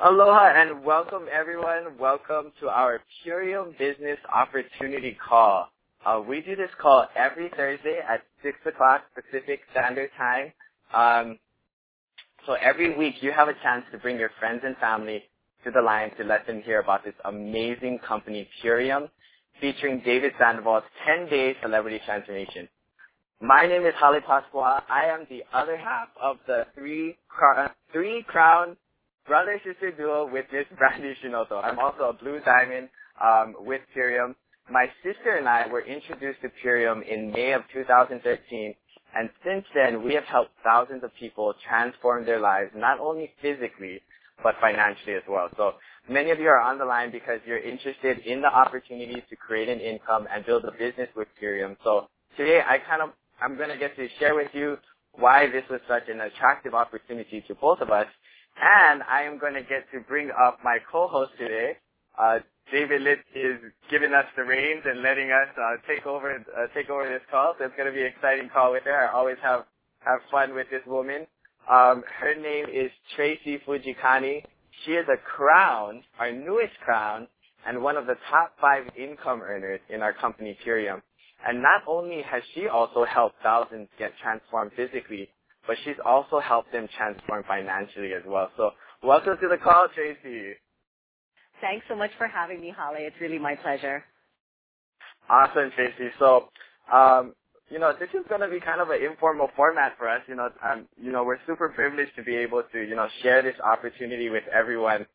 Aloha and welcome everyone. Welcome to our Purium Business Opportunity Call. We do this call every Thursday at 6 o'clock Pacific Standard Time. So every week you have a chance to bring your friends and family to the line to let them hear about this amazing company, Purium, featuring David Sandoval's 10-day celebrity transformation. My name is Holly Pasqua. I am the other half of the three crown brother-sister duo with Miss Brandy Shinoto. I'm also a Blue Diamond with Purium. My sister and I were introduced to Purium in May of 2013, and since then we have helped thousands of people transform their lives, not only physically, but financially as well. So many of you are on the line because you're interested in the opportunities to create an income and build a business with Purium. So today I'm going to get to share with you why this was such an attractive opportunity to both of us. And I am going to get to bring up my co-host today. David Litt is giving us the reins and letting us take over this call. So it's going to be an exciting call with her. I always have fun with this woman. Her name is Tracy Fujikani. She is a crown, our newest crown, and one of the top 5 income earners in our company, Purium. And not only has she also helped thousands get transformed physically, but she's also helped them transform financially as well. So welcome to the call, Tracy. Thanks so much for having me, Holly. It's really my pleasure. Awesome, Tracy. So, this is going to be kind of an informal format for us. We're super privileged to be able to, share this opportunity with everyone.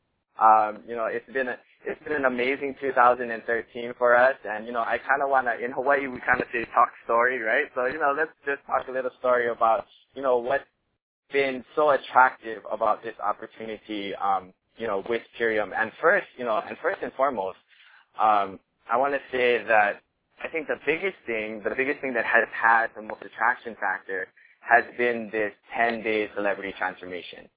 It's been an amazing 2013 for us, and I kind of want to, in Hawaii we kind of say talk story, right? So let's just talk a little story about what's been so attractive about this opportunity, with Purium. And first and foremost, I want to say that I think the biggest thing that has had the most attraction factor has been this 10-day celebrity transformation.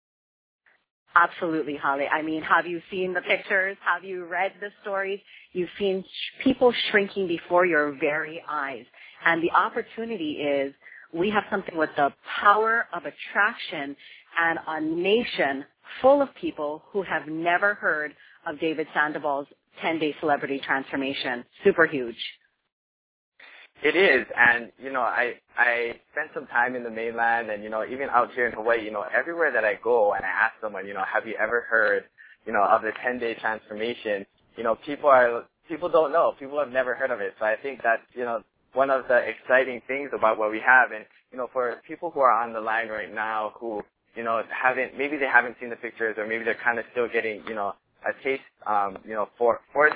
Absolutely, Holly. I mean, have you seen the pictures? Have you read the stories? You've seen people shrinking before your very eyes. And the opportunity is we have something with the power of attraction and a nation full of people who have never heard of David Sandoval's 10-day celebrity transformation. Super huge. It is, and I spent some time in the mainland, and even out here in Hawaii, everywhere that I go and I ask someone, have you ever heard, of the 10-day transformation? People don't know. People have never heard of it. So I think that's one of the exciting things about what we have, and for people who are on the line right now who maybe they haven't seen the pictures, or maybe they're kind of still getting a taste for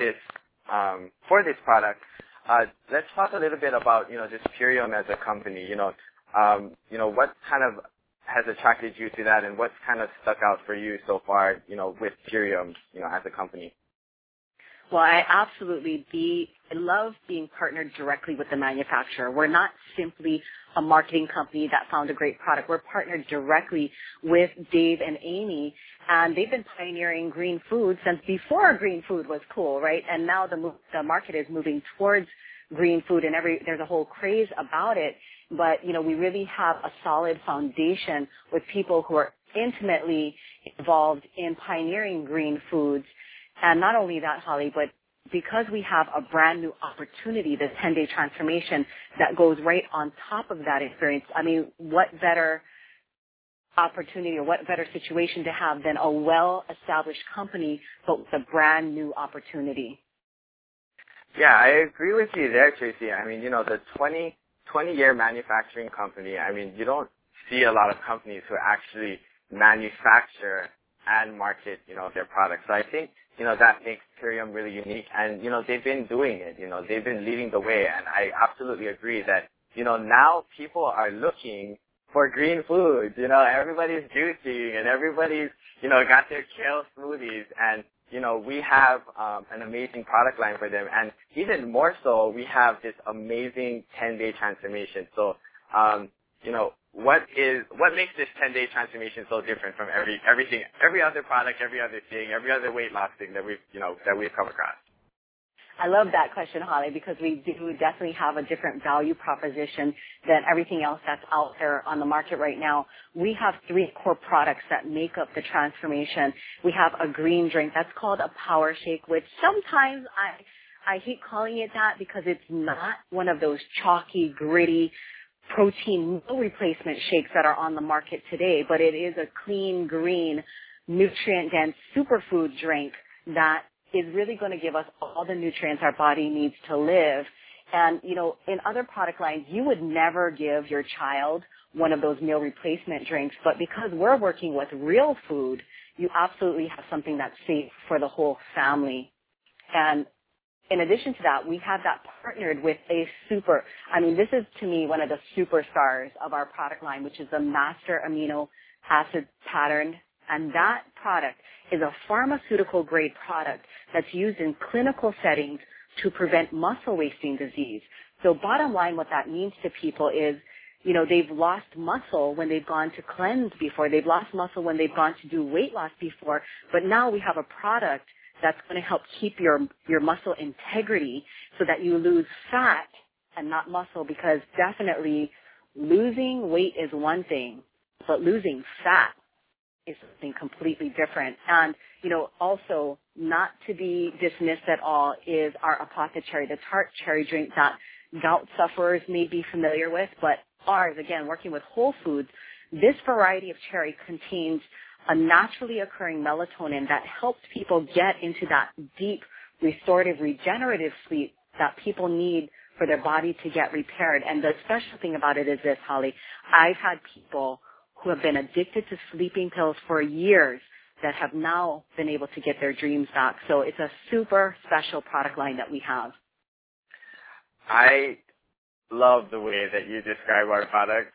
this product. Let's talk a little bit about, just Purium as a company. What kind of has attracted you to that, and what's kind of stuck out for you so far, with Purium, as a company? Well, I absolutely love being partnered directly with the manufacturer. We're not simply a marketing company that found a great product. We're partnered directly with Dave and Amy, and they've been pioneering green food since before green food was cool, right? And now the market is moving towards green food, and there's a whole craze about it. But, we really have a solid foundation with people who are intimately involved in pioneering green foods. And not only that, Holly, but because we have a brand new opportunity, this 10-day transformation that goes right on top of that experience, I mean, what better opportunity or what better situation to have than a well-established company but with a brand new opportunity? Yeah, I agree with you there, Tracy. I mean, the 20-year manufacturing company, I mean, you don't see a lot of companies who actually manufacture and market, their products. So I think, that makes Purium really unique. And, they've been doing it. They've been leading the way. And I absolutely agree that, now people are looking for green foods. Everybody's juicing and everybody's, got their kale smoothies. And, we have an amazing product line for them. And even more so, we have this amazing 10-day transformation. So, what makes this 10-day transformation so different from every other product, every other thing, every other weight loss thing that we've come across? I love that question, Holly, because we do definitely have a different value proposition than everything else that's out there on the market right now. We have 3 core products that make up the transformation. We have a green drink that's called a power shake, which sometimes I hate calling it that because it's not one of those chalky, gritty protein meal replacement shakes that are on the market today, but it is a clean, green, nutrient-dense superfood drink that is really going to give us all the nutrients our body needs to live. And, you know, in other product lines, you would never give your child one of those meal replacement drinks, but because we're working with real food, you absolutely have something that's safe for the whole family. And in addition to that, we have that partnered with this is to me one of the superstars of our product line, which is the Master Amino Acid Pattern. And that product is a pharmaceutical grade product that's used in clinical settings to prevent muscle wasting disease. So bottom line, what that means to people is, you know, they've lost muscle when they've gone to cleanse before. They've lost muscle when they've gone to do weight loss before. But now we have a product that's going to help keep your muscle integrity so that you lose fat and not muscle, because definitely losing weight is one thing, but losing fat is something completely different. And, you know, also not to be dismissed at all is our Apothecary, the tart cherry drink that gout sufferers may be familiar with, but ours, again, working with whole foods, this variety of cherry contains a naturally occurring melatonin that helps people get into that deep, restorative, regenerative sleep that people need for their body to get repaired. And the special thing about it is this, Holly, I've had people who have been addicted to sleeping pills for years that have now been able to get their dreams back. So it's a super special product line that we have. I love the way that you describe our products.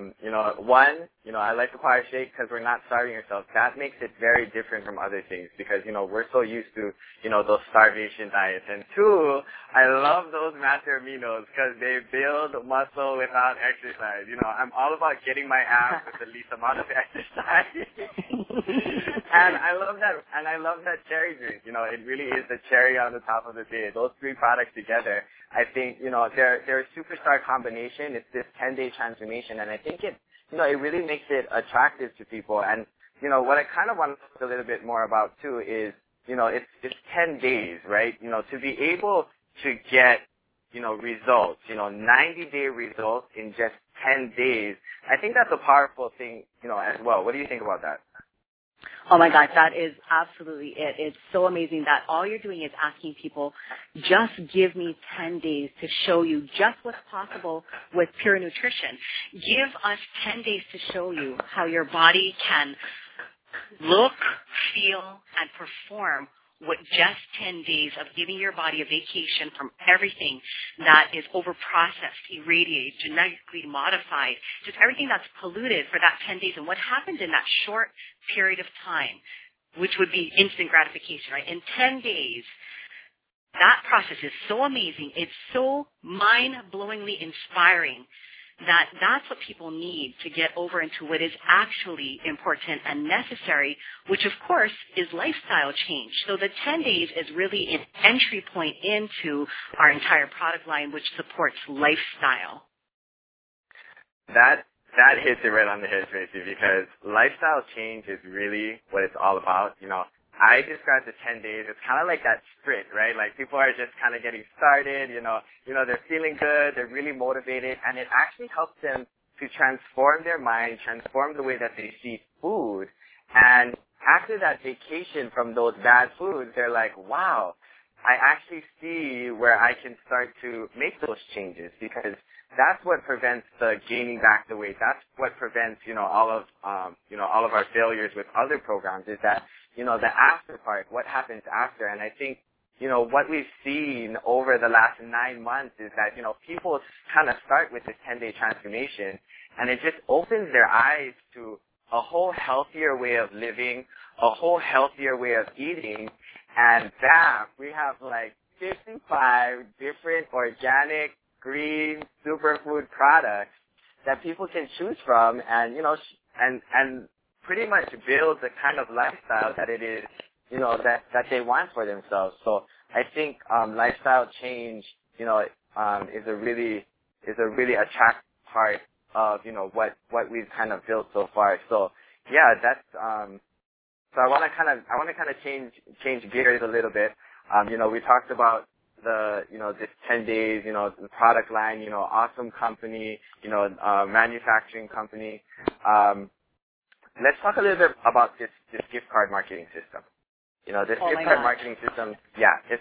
I like the power shake because we're not starving ourselves. That makes it very different from other things because, you know, we're so used to, you know, those starvation diets. And 2, I love those Master Aminos because they build muscle without exercise. You know, I'm all about getting my abs with the least amount of exercise. And I love that cherry drink. You know, it really is the cherry on the top of the day. Those 3 products together, I think, you know, they're a superstar combination. It's this 10-day transformation, and I think it really makes it attractive to people. And, you know, what I kind of want to talk a little bit more about, too, is, you know, it's 10 days, right? You know, to be able to get, you know, results, you know, 90-day results in just 10 days, I think that's a powerful thing, you know, as well. What do you think about that? Oh my gosh, that is absolutely it. It's so amazing that all you're doing is asking people, just give me 10 days to show you just what's possible with Pure Nutrition. Give us 10 days to show you how your body can look, feel, and perform with just 10 days of giving your body a vacation from everything that is over-processed, irradiated, genetically modified, just everything that's polluted for that 10 days. And what happened in that short period of time, which would be instant gratification, right? In 10 days, that process is so amazing. It's so mind-blowingly inspiring that that's what people need to get over into what is actually important and necessary, which of course is lifestyle change. So the 10 days is really an entry point into our entire product line, which supports lifestyle. That hits it right on the head, Tracy, because lifestyle change is really what it's all about. You know, I describe the 10 days, it's kind of like that sprint, right? Like people are just kind of getting started, you know, they're feeling good, they're really motivated, and it actually helps them to transform their mind, transform the way that they see food. And after that vacation from those bad foods, they're like, wow, I actually see where I can start to make those changes, because that's what prevents the gaining back the weight. That's what prevents, all of our failures with other programs is that, the after part, what happens after. And I think, what we've seen over the last 9 months is that, people kind of start with this 10-day transformation, and it just opens their eyes to a whole healthier way of living, a whole healthier way of eating, and bam, we have like 55 different organic, green, superfood products that people can choose from, and, and pretty much build the kind of lifestyle that it is, that they want for themselves. So I think lifestyle change, you know, is a really attractive part of, you know, what we've kind of built so far. So yeah, that's so I want to kind of change gears a little bit. You know, we talked about this 10 days, you know, the product line, you know, awesome company, you know, manufacturing company. Let's talk a little bit about this gift card marketing system. You know, this gift card marketing system, yeah, it's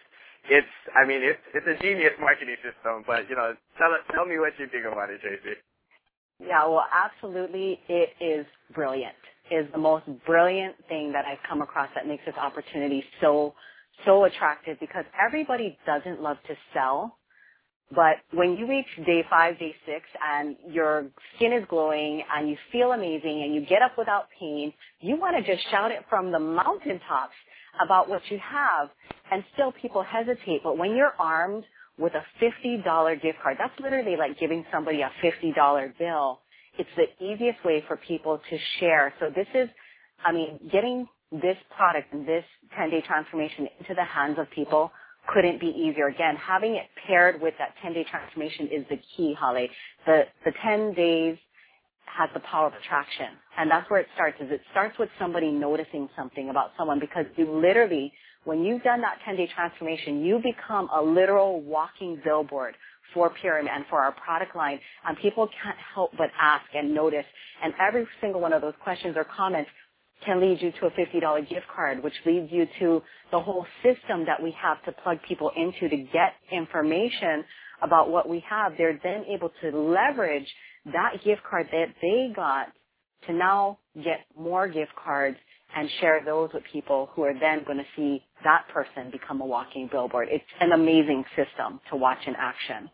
a genius marketing system, but, you know, tell me what you think about it, Tracy. Yeah, well, absolutely, it is brilliant. It is the most brilliant thing that I've come across that makes this opportunity so attractive, because everybody doesn't love to sell. But when you reach day 5, day 6, and your skin is glowing and you feel amazing and you get up without pain, you want to just shout it from the mountaintops about what you have, and still people hesitate. But when you're armed with a $50 gift card, that's literally like giving somebody a $50 bill. It's the easiest way for people to share. So this is, getting this product and this 10-day transformation into the hands of people couldn't be easier. Again, having it paired with that 10-day transformation is the key, Holly. The 10 days has the power of attraction. And that's where it starts, is it starts with somebody noticing something about someone, because you literally, when you've done that 10-day transformation, you become a literal walking billboard for Purium and for our product line. And people can't help but ask and notice. And every single one of those questions or comments can lead you to a $50 gift card, which leads you to the whole system that we have to plug people into to get information about what we have. They're then able to leverage that gift card that they got to now get more gift cards and share those with people who are then going to see that person become a walking billboard. It's an amazing system to watch in action.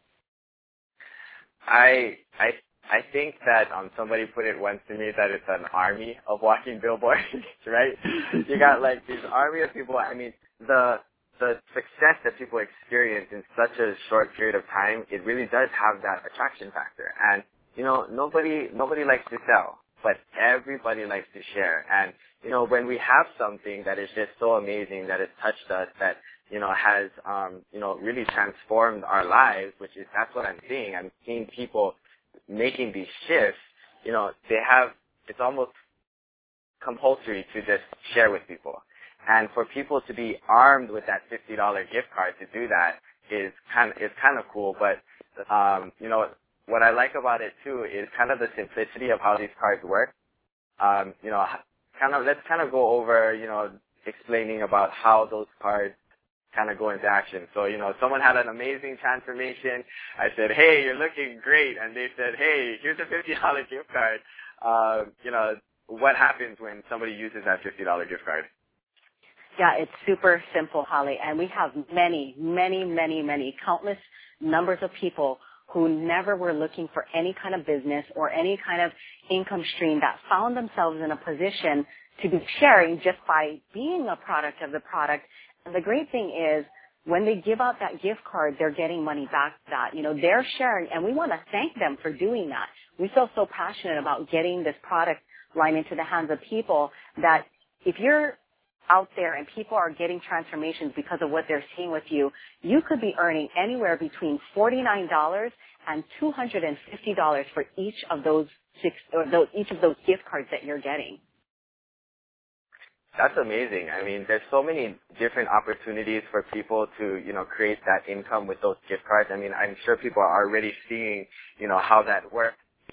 I think that somebody put it once to me that it's an army of walking billboards, right? You got like this army of people. I mean, the success that people experience in such a short period of time, it really does have that attraction factor. And you know, nobody likes to sell, but everybody likes to share. And you know, when we have something that is just so amazing, that has touched us, that you know has really transformed our lives, that's what I'm seeing. I'm seeing people making these shifts. You know, it's almost compulsory to just share with people. And for people to be armed with that $50 gift card to do that is kind of cool. But you know, what I like about it too is kind of the simplicity of how these cards work. You know, let's go over, you know, explaining about how those cards kind of go into action. So, you know, someone had an amazing transformation. I said, hey, you're looking great. And they said, hey, here's a $50 gift card. You know, what happens when somebody uses that $50 gift card? Yeah, it's super simple, Holly. And we have many, countless numbers of people who never were looking for any kind of business or any kind of income stream that found themselves in a position to be sharing just by being a product of the product. And the great thing is, when they give out that gift card, they're getting money back for that. You know, they're sharing, and we want to thank them for doing that. We feel so passionate about getting this product line into the hands of people that if you're out there and people are getting transformations because of what they're seeing with you, you could be earning anywhere between $49 and $250 for each of those gift cards that you're getting. That's amazing. I mean, there's so many different opportunities for people to, you know, create that income with those gift cards. I mean, I'm sure people are already seeing, you know, how that works.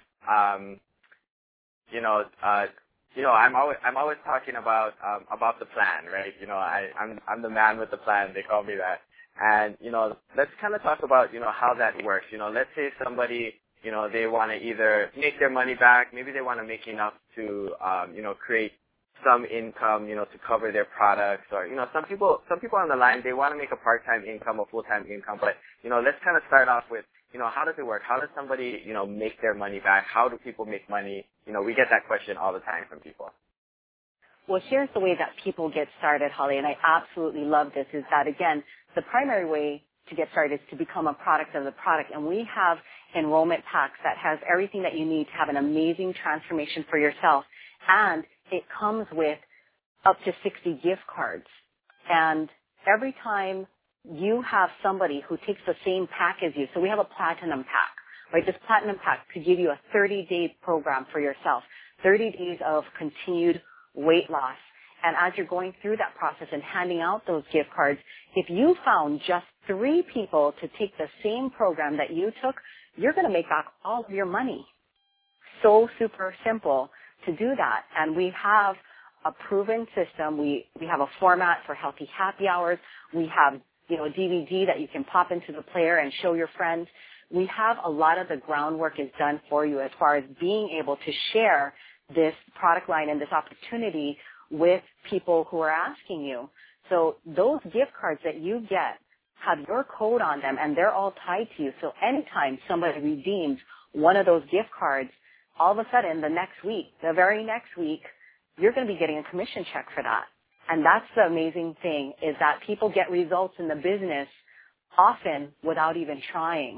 I'm always talking about the plan, right? You know, I'm the man with the plan. They call me that. And, you know, let's kind of talk about, you know, how that works. You know, let's say somebody, you know, they want to either make their money back, maybe they want to make enough to, you know, create some income, you know, to cover their products, or, you know, some people on the line, they want to make a part-time income or full-time income. But, you know, let's kind of start off with, you know, how does it work? How does somebody, you know, make their money back? How do people make money? You know, we get that question all the time from people. Well, here's the way that people get started, Holly, and I absolutely love this, is that, again, the primary way to get started is to become a product of the product. And we have enrollment packs that has everything that you need to have an amazing transformation for yourself. And it comes with up to 60 gift cards. And every time you have somebody who takes the same pack as you, so we have a platinum pack, right? This platinum pack could give you a 30-day program for yourself, 30 days of continued weight loss. And as you're going through that process and handing out those gift cards, if you found just 3 people to take the same program that you took, you're going to make back all of your money. So super simple to do that. And we have a proven system. We have a format for healthy happy hours. We have, a DVD that you can pop into the player and show your friends. We have a lot of the groundwork is done for you as far as being able to share this product line and this opportunity with people who are asking you. So those gift cards that you get have your code on them, and they're all tied to you. So anytime somebody redeems one of those gift cards, all of a sudden the very next week, you're going to be getting a commission check for that. And that's the amazing thing, is that people get results in the business often without even trying.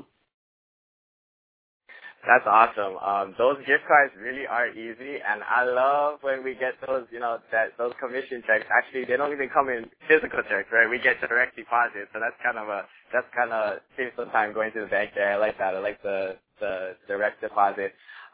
That's awesome. Those gift cards really are easy, and I love when we get those, those commission checks. Actually, they don't even come in physical checks, right? We get direct deposits, so that's kind of saves some time going to the bank there. I like that. I like the direct deposit.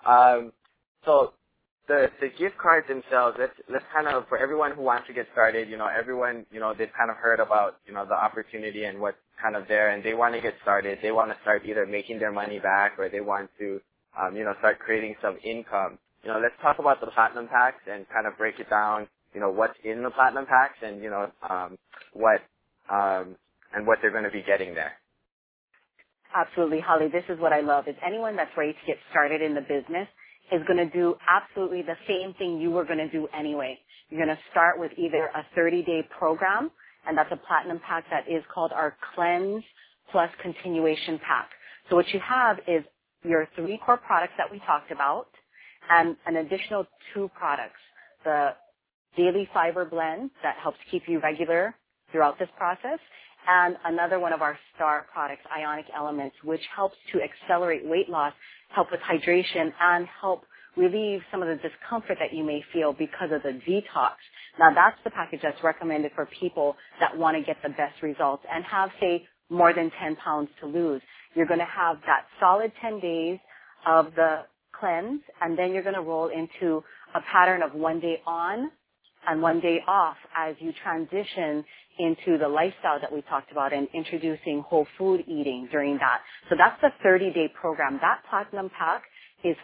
So the gift cards themselves, let's kind of, for everyone who wants to get started, everyone, they've kind of heard about, the opportunity and what's kind of there, and they want to get started. They want to start either making their money back, or they want to, start creating some income. Let's talk about the platinum packs and kind of break it down, what's in the platinum packs and, what they're going to be getting there. Absolutely, Holly. This is what I love, is anyone that's ready to get started in the business is going to do absolutely the same thing you were going to do anyway. You're going to start with either a 30-day program, and that's a platinum pack that is called our Cleanse Plus Continuation Pack. So what you have is your 3 core products that we talked about, and an additional 2 products. The Daily Fiber Blend that helps keep you regular throughout this process, and another one of our star products, Ionic Elements, which helps to accelerate weight loss, help with hydration, and help relieve some of the discomfort that you may feel because of the detox. Now, that's the package that's recommended for people that want to get the best results and have, say, more than 10 pounds to lose. You're going to have that solid 10 days of the cleanse, and then you're going to roll into a pattern of 1 day on and 1 day off as you transition into the lifestyle that we talked about and introducing whole food eating during that. So that's the 30-day program. That platinum pack is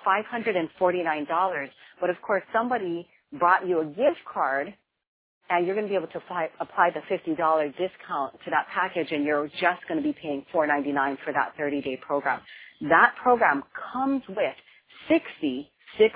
$549. But of course, somebody brought you a gift card, and you're going to be able to apply the $50 discount to that package, and you're just going to be paying $499 for that 30-day program. That program comes with 60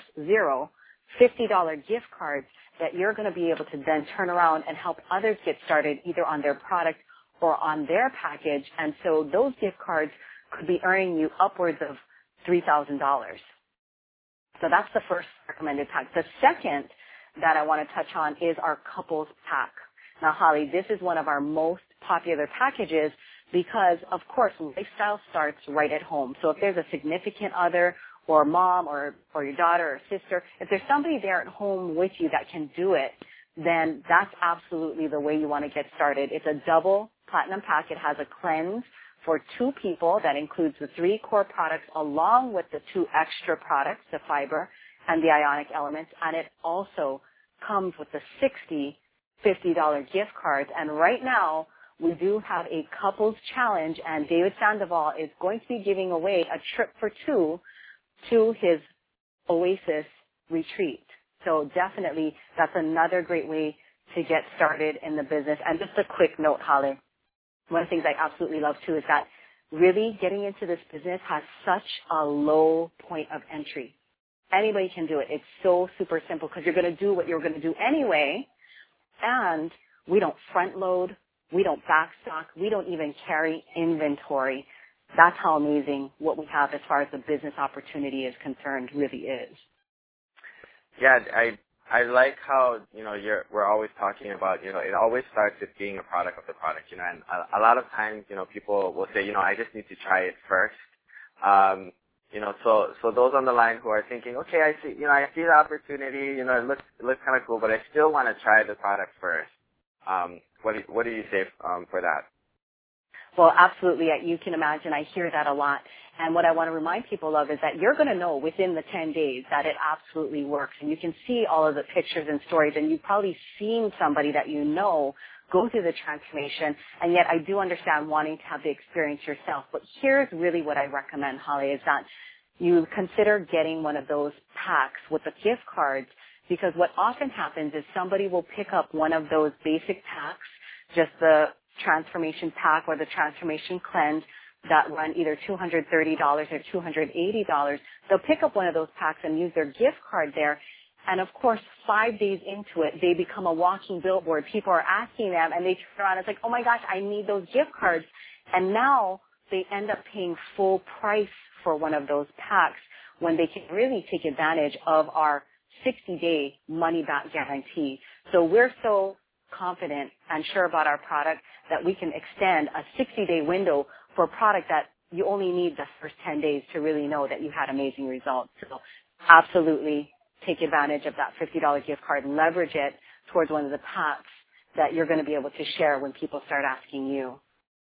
$50 gift cards that you're going to be able to then turn around and help others get started either on their product or on their package. And so those gift cards could be earning you upwards of $3,000. So that's the first recommended pack. The second that I want to touch on is our couples pack. Now, Holly, this is one of our most popular packages because, of course, lifestyle starts right at home. So if there's a significant other or mom or your daughter or sister, if there's somebody there at home with you that can do it, then that's absolutely the way you want to get started. It's a double platinum pack. It has a cleanse for 2 people that includes the 3 core products along with the 2 extra products, the fiber and the ionic elements, and it also comes with the 60 $50 gift cards. And right now, we do have a couples challenge, and David Sandoval is going to be giving away a trip for 2 to his Oasis retreat. So definitely, that's another great way to get started in the business. And just a quick note, Holly, one of the things I absolutely love too is that really getting into this business has such a low point of entry. Anybody can do it. It's so super simple because you're going to do what you're going to do anyway, and we don't front load, we don't backstock, we don't even carry inventory. That's how amazing what we have as far as the business opportunity is concerned really is. Yeah, I like how, we're always talking about, it always starts with being a product of the product, and a lot of times, people will say, I just need to try it first. So those on the line who are thinking, okay, I see the opportunity, it looks kind of cool, but I still want to try the product first. what do you say for that? Well, absolutely. You can imagine I hear that a lot. And what I want to remind people of is that you're going to know within the 10 days that it absolutely works. And you can see all of the pictures and stories, and you've probably seen somebody that you know go through the transformation. And yet I do understand wanting to have the experience yourself. But here's really what I recommend, Holly, is that you consider getting one of those packs with the gift cards, because what often happens is somebody will pick up one of those basic packs, just the transformation pack or the transformation cleanse, that run either $230 or $280. They'll pick up one of those packs and use their gift card there. And of course, 5 days into it, they become a walking billboard. People are asking them, and they turn around. It's like, oh my gosh, I need those gift cards. And now they end up paying full price for one of those packs when they can really take advantage of our 60-day money-back guarantee. So we're so confident and sure about our product that we can extend a 60-day window for a product that you only need the first 10 days to really know that you had amazing results. So absolutely take advantage of that $50 gift card, leverage it towards one of the packs that you're going to be able to share when people start asking you.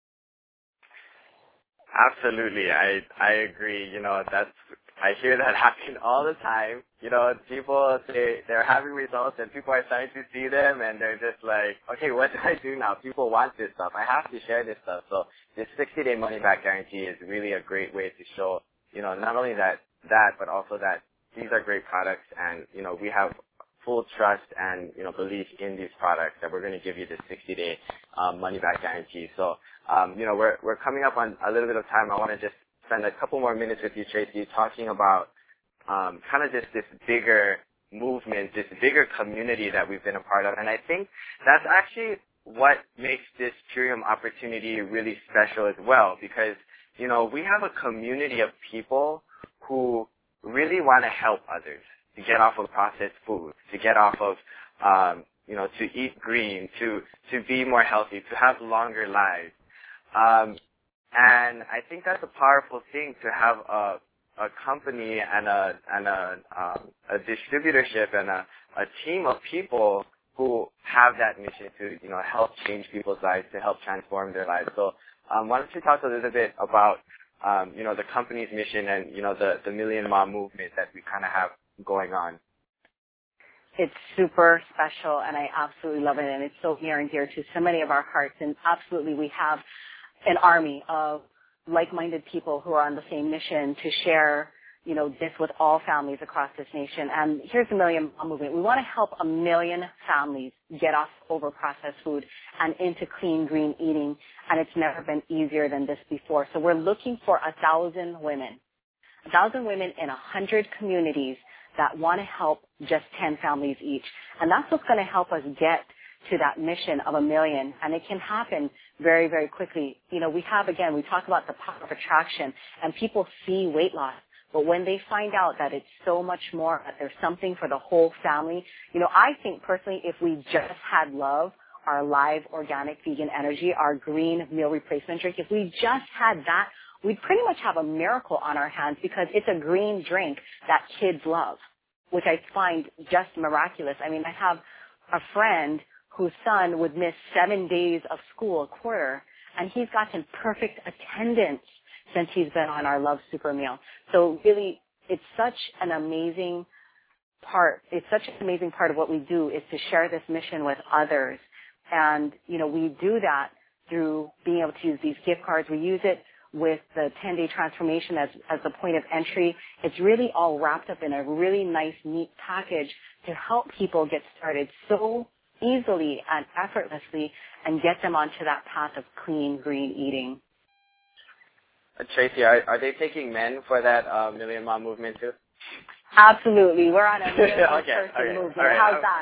Absolutely. I agree. I hear that happen all the time. People say they're having results and people are starting to see them and they're just like, okay, what do I do now? People want this stuff. I have to share this stuff. So this 60-day money-back guarantee is really a great way to show, not only that, but also that these are great products and, we have full trust and, belief in these products that we're going to give you this 60-day money-back guarantee. So, we're coming up on a little bit of time. I want to just spend a couple more minutes with you, Tracy, talking about kind of just this bigger movement, this bigger community that we've been a part of. And I think that's actually what makes this Purium opportunity really special as well, because, we have a community of people who really want to help others to get off of processed food, to get off of, to eat green, to be more healthy, to have longer lives. And I think that's a powerful thing to have a company and a distributorship and a team of people who have that mission to, help change people's lives, to help transform their lives. So, why don't you talk a little bit about, the company's mission and, the Million Mom movement that we kind of have going on? It's super special, and I absolutely love it, and it's so near and dear to so many of our hearts. And absolutely, we have an army of like-minded people who are on the same mission to share, this with all families across this nation. And here's the Million Mom movement. We want to help 1 million families get off over-processed food and into clean, green eating, and it's never been easier than this before. So we're looking for 1,000 women in 100 communities that want to help just 10 families each. And that's what's going to help us get to that mission of 1 million. And it can happen very, very quickly. We talk about the power of attraction, and people see weight loss. But when they find out that it's so much more, that there's something for the whole family, I think personally, if we just had Love, our live organic vegan energy, our green meal replacement drink, if we just had that, we'd pretty much have a miracle on our hands, because it's a green drink that kids love, which I find just miraculous. I mean, I have a friend whose son would miss 7 days of school a quarter, and he's gotten perfect attendance since he's been on our Love Super Meal. So really, it's such an amazing part. It's such an amazing part of what we do, is to share this mission with others. And, we do that through being able to use these gift cards. We use it with the 10-day transformation as the point of entry. It's really all wrapped up in a really nice, neat package to help people get started so easily and effortlessly and get them onto that path of clean, green eating. Tracy, are they taking men for that Million Mom movement too? Absolutely. We're on a million person movement. Right. How's that?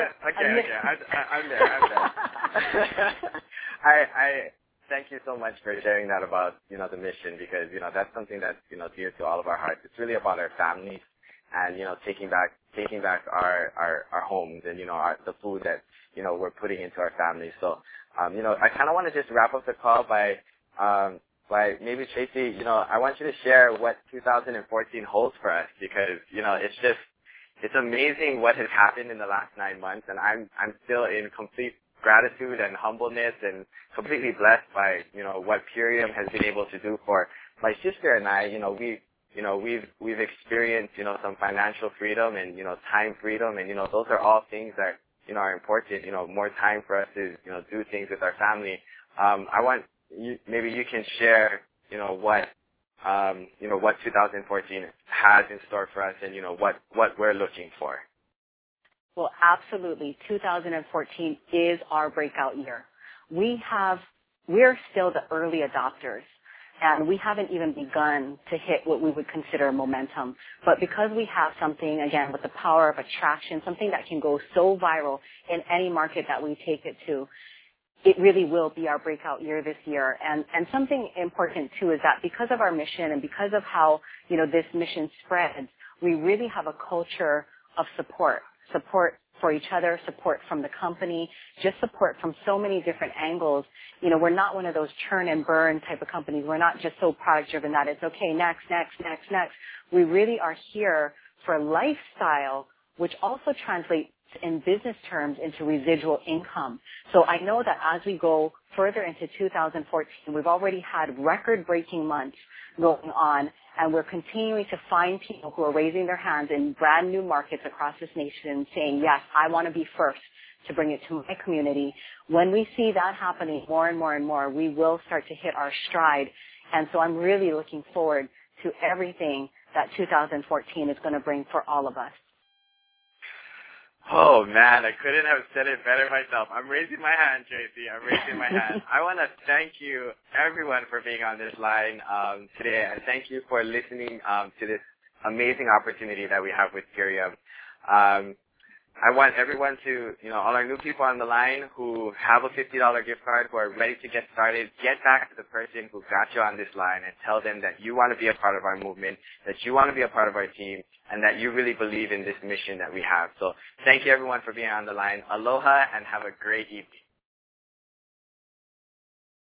I'm there. I thank you so much for sharing that about, the mission, because, that's something that's, dear to all of our hearts. It's really about our families and, taking back our homes and, the food that, we're putting into our families. So, I kind of want to just wrap up the call by maybe, Tracy, I want you to share what 2014 holds for us, because, it's amazing what has happened in the last 9 months, and I'm still in complete gratitude and humbleness and completely blessed by, what Purium has been able to do for my sister and I. We've experienced, some financial freedom and, time freedom, and, those are all things that, are important, more time for us to, do things with our family. Maybe you can share, what 2014 has in store for us and, what we're looking for. Well, absolutely. 2014 is our breakout year. We're still the early adopters, and we haven't even begun to hit what we would consider momentum. But because we have something, again, with the power of attraction, something that can go so viral in any market that we take it to, it really will be our breakout year this year. And something important, too, is that because of our mission and because of how, this mission spreads, we really have a culture of support for each other, support from the company, just support from so many different angles. We're not one of those churn and burn type of companies. We're not just so product driven that it's okay, next. We really are here for lifestyle, which also translates in business terms into residual income. So I know that as we go further into 2014, we've already had record-breaking months going on, and we're continuing to find people who are raising their hands in brand new markets across this nation saying, yes, I want to be first to bring it to my community. When we see that happening more and more and more, we will start to hit our stride. And so I'm really looking forward to everything that 2014 is going to bring for all of us. Oh, man, I couldn't have said it better myself. I'm raising my hand, Tracy. I'm raising my hand. I want to thank you, everyone, for being on this line today, and thank you for listening to this amazing opportunity that we have with Purium. I want everyone to, all our new people on the line who have a $50 gift card, who are ready to get started, get back to the person who got you on this line and tell them that you want to be a part of our movement, that you want to be a part of our team, and that you really believe in this mission that we have. So thank you, everyone, for being on the line. Aloha, and have a great evening.